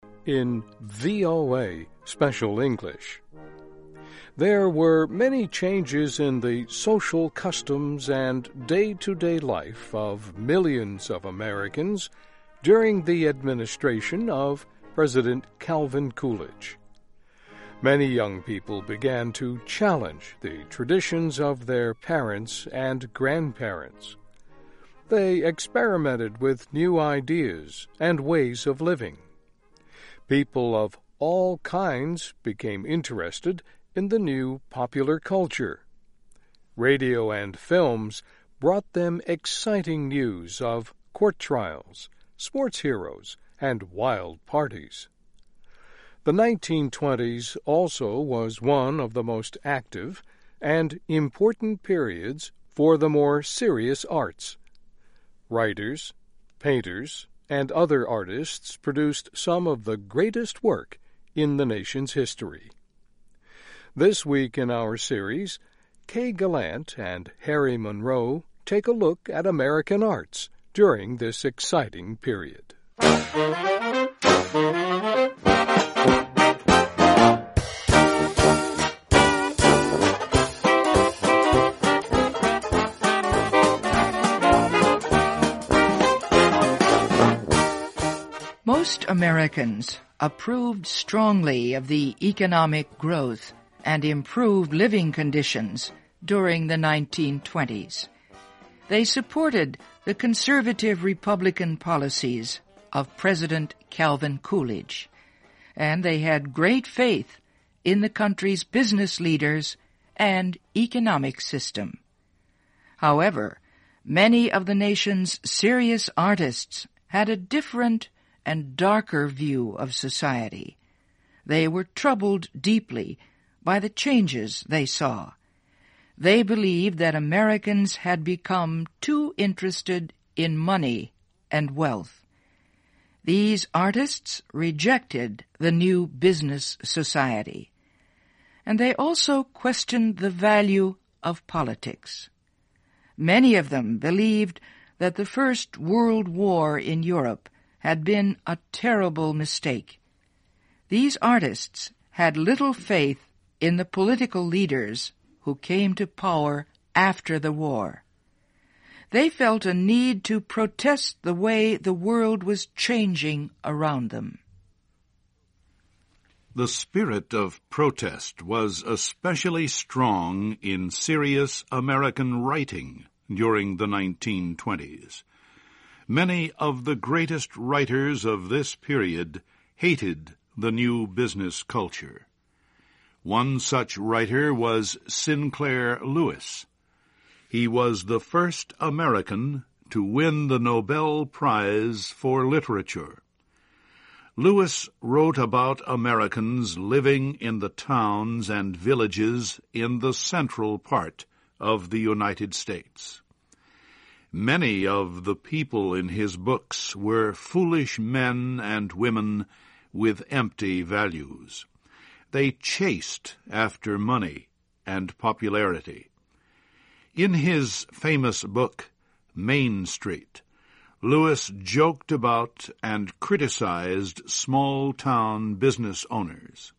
in VOA Special English. There were many changes in the social customs and day-to-day life of millions of Americans during the administration of President Calvin Coolidge. Many young people began to challenge the traditions of their parents and grandparents. They experimented with new ideas and ways of living. People of all kinds became interested in the new popular culture. Radio and films brought them exciting news of court trials, sports heroes, and wild parties. The 1920s also was one of the most active and important periods for the more serious arts. Writers, painters, and other artists produced some of the greatest work in the nation's history. This week in our series, Kay Gallant and Harry Monroe take a look at American arts during this exciting period. Most Americans approved strongly of the economic growth and improved living conditions during the 1920s. They supported the conservative Republican policies of President Calvin Coolidge, and they had great faith in the country's business leaders and economic system. However, many of the nation's serious artists had a different and darker view of society. They were troubled deeply by the changes they saw. They believed that Americans had become too interested in money and wealth. These artists rejected the new business society, and they also questioned the value of politics. Many of them believed that the First World War in Europe had been a terrible mistake. These artists had little faith in the political leaders who came to power after the war. They felt a need to protest the way the world was changing around them. The spirit of protest was especially strong in serious American writing during the 1920s. Many of the greatest writers of this period hated the new business culture. One such writer was Sinclair Lewis. He was the first American to win the Nobel Prize for Literature. Lewis wrote about Americans living in the towns and villages in the central part of the United States. Many of the people in his books were foolish men and women with empty values. They chased after money and popularity. In his famous book, Main Street, Lewis joked about and criticized small-town business owners.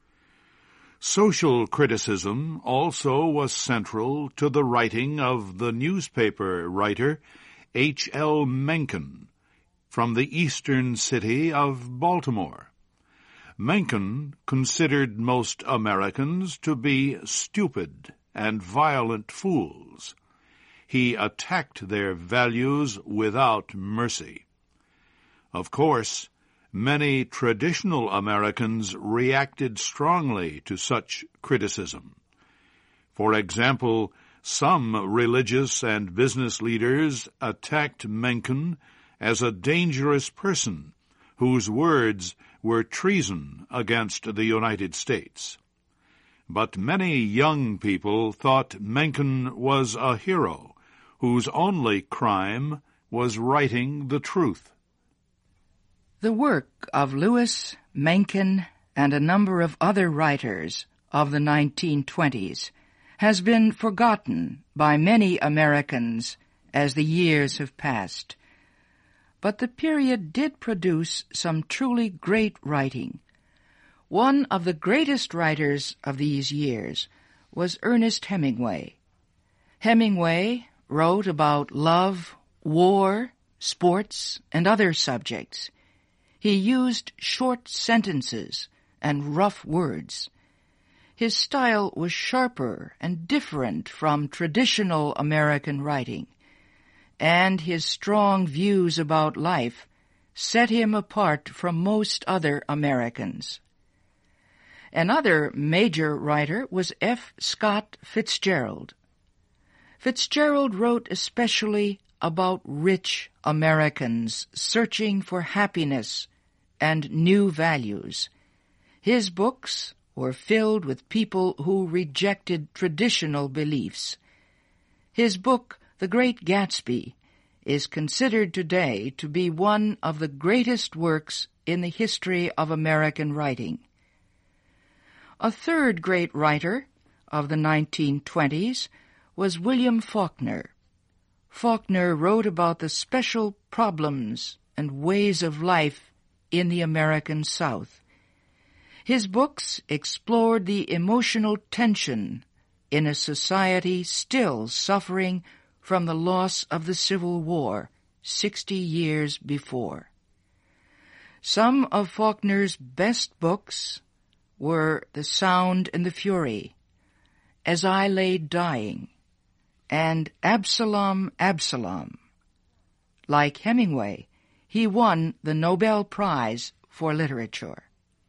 Social criticism also was central to the writing of the newspaper writer H.L. Mencken from the eastern city of Baltimore. Mencken considered most Americans to be stupid and violent fools. He attacked their values without mercy. Of course, many traditional Americans reacted strongly to such criticism. For example, some religious and business leaders attacked Mencken as a dangerous person whose words were treason against the United States. But many young people thought Mencken was a hero whose only crime was writing the truth. The work of Lewis, Mencken, and a number of other writers of the 1920s has been forgotten by many Americans as the years have passed. but the period did produce some truly great writing. One of the greatest writers of these years was Ernest Hemingway. Hemingway wrote about love, war, sports, and other subjects. He used short sentences and rough words. His style was sharper and different from traditional American writing, and his strong views about life set him apart from most other Americans. Another major writer was F. Scott Fitzgerald. Fitzgerald wrote especially about rich Americans searching for happiness and new values. His books were filled with people who rejected traditional beliefs. His book, The Great Gatsby, is considered today to be one of the greatest works in the history of American writing. A third great writer of the 1920s was William Faulkner. Faulkner wrote about the special problems and ways of life in the American South. His books explored the emotional tension in a society still suffering from the loss of the Civil War 60 years before. Some of Faulkner's best books were The Sound and the Fury, As I Lay Dying, and Absalom, Absalom. Like Hemingway, he won the Nobel Prize for Literature.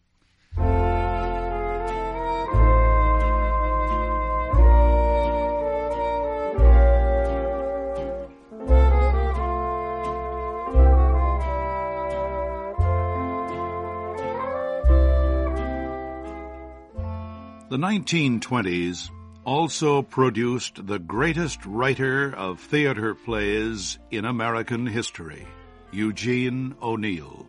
The 1920s also produced the greatest writer of theater plays in American history, Eugene O'Neill.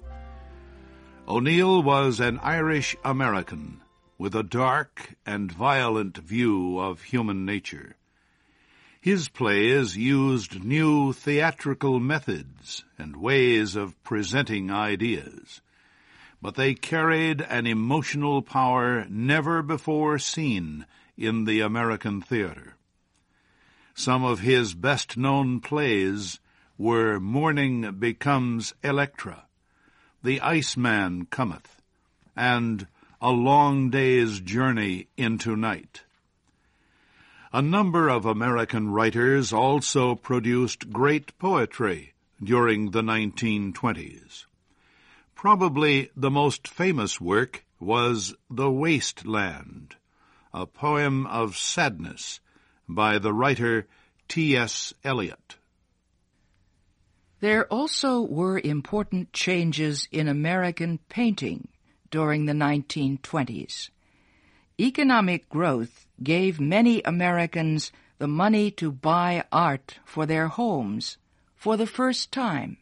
O'Neill was an Irish-American with a dark and violent view of human nature. His plays used new theatrical methods and ways of presenting ideas, but they carried an emotional power never before seen in the American theater. Some of his best-known plays were Morning Becomes Electra, The Iceman Cometh, and A Long Day's Journey into Night. A number of American writers also produced great poetry during the 1920s. Probably the most famous work was The Waste Land, a poem of sadness by the writer T.S. Eliot. There also were important changes in American painting during the 1920s. Economic growth gave many Americans the money to buy art for their homes for the first time.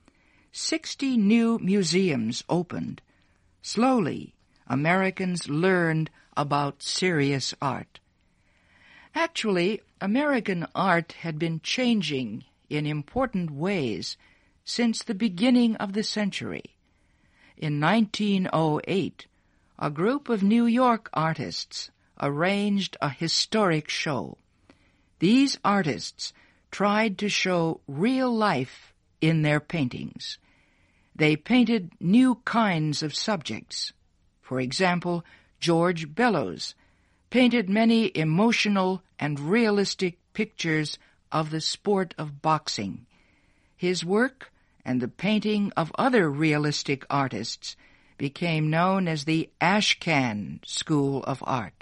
60 new museums opened. Slowly, Americans learned about serious art. Actually, American art had been changing in important ways since the beginning of the century. In 1908, a group of New York artists arranged a historic show. These artists tried to show real life in their paintings. They painted new kinds of subjects. For example, George Bellows painted many emotional and realistic pictures of the sport of boxing. His work and the painting of other realistic artists became known as the Ashcan School of Art.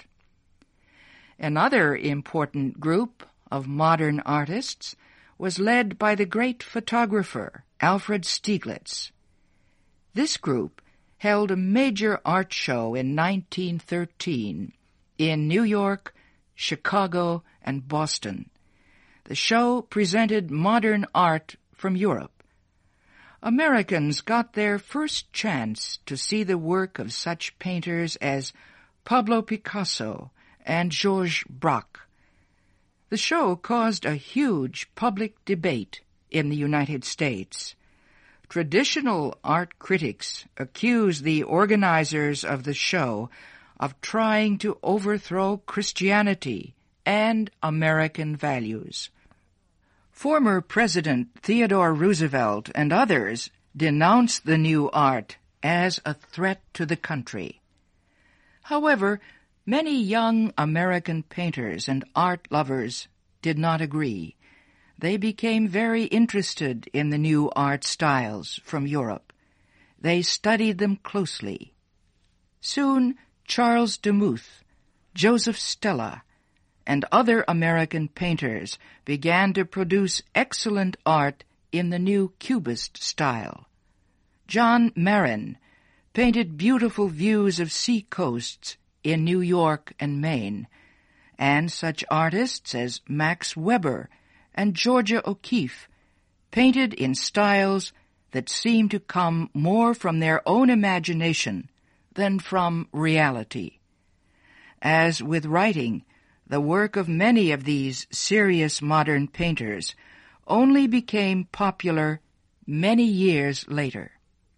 Another important group of modern artists was led by the great photographer Alfred Stieglitz. This group held a major art show in 1913 in New York, Chicago, and Boston. The show presented modern art from Europe. Americans got their first chance to see the work of such painters as Pablo Picasso and Georges Braque. The show caused a huge public debate in the United States. Traditional art critics accuse the organizers of the show of trying to overthrow Christianity and American values. Former President Theodore Roosevelt and others denounced the new art as a threat to the country. However, many young American painters and art lovers did not agree. They became very interested in the new art styles from Europe. They studied them closely. Soon, Charles Demuth, Joseph Stella, and other American painters began to produce excellent art in the new Cubist style. John Marin painted beautiful views of sea coasts in New York and Maine, and such artists as Max Weber and Georgia O'Keeffe painted in styles that seemed to come more from their own imagination than from reality. As with writing, the work of many of these serious modern painters only became popular many years later.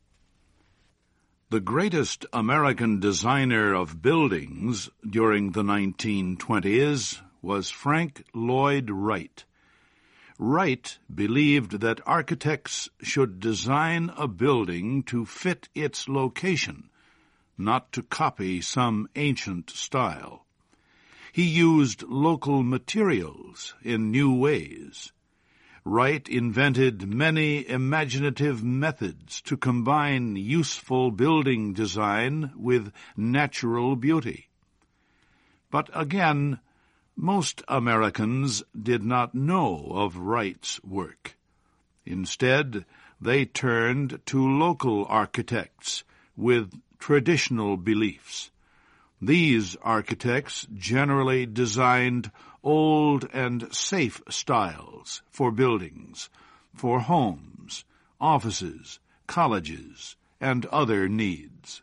The greatest American designer of buildings during the 1920s was Frank Lloyd Wright. Wright believed that architects should design a building to fit its location, not to copy some ancient style. He used local materials in new ways. Wright invented many imaginative methods to combine useful building design with natural beauty. But again, most Americans did not know of Wright's work. Instead, they turned to local architects with traditional beliefs. These architects generally designed old and safe styles for buildings, for homes, offices, colleges, and other needs.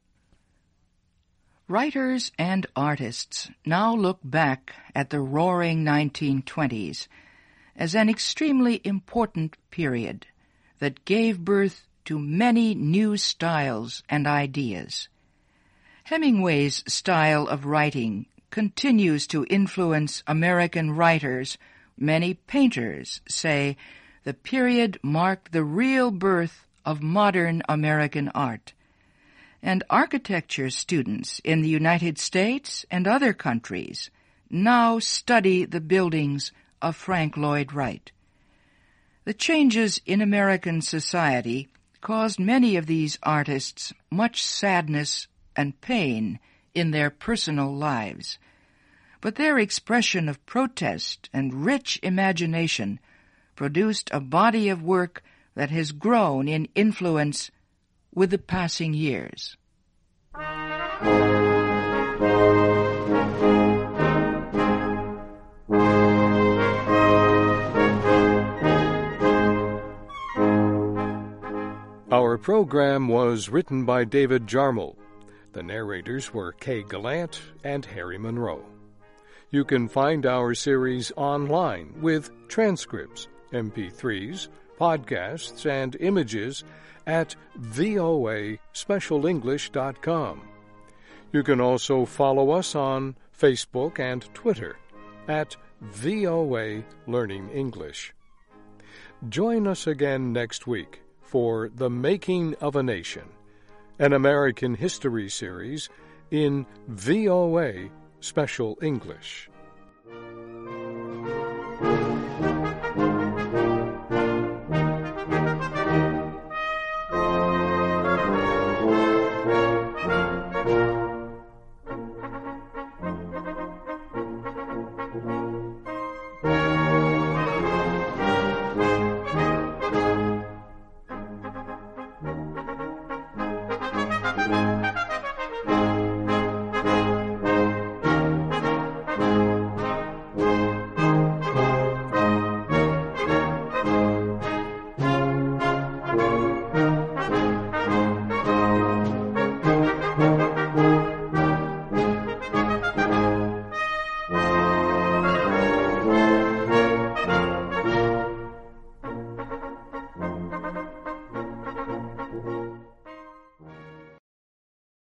Writers and artists now look back at the roaring 1920s as an extremely important period that gave birth to many new styles and ideas. Hemingway's style of writing continues to influence American writers. Many painters say the period marked the real birth of modern American art. And architecture students in the United States and other countries now study the buildings of Frank Lloyd Wright. The changes in American society caused many of these artists much sadness and pain in their personal lives, but their expression of protest and rich imagination produced a body of work that has grown in influence with the passing years. Our program was written by David Jarmel. The narrators were Kay Gallant and Harry Monroe. You can find our series online with transcripts, MP3s, podcasts, and images at voaspecialenglish.com. You can also follow us on Facebook and Twitter at VOA Learning English. Join us again next week for The Making of a Nation, an American history series in VOA Special English.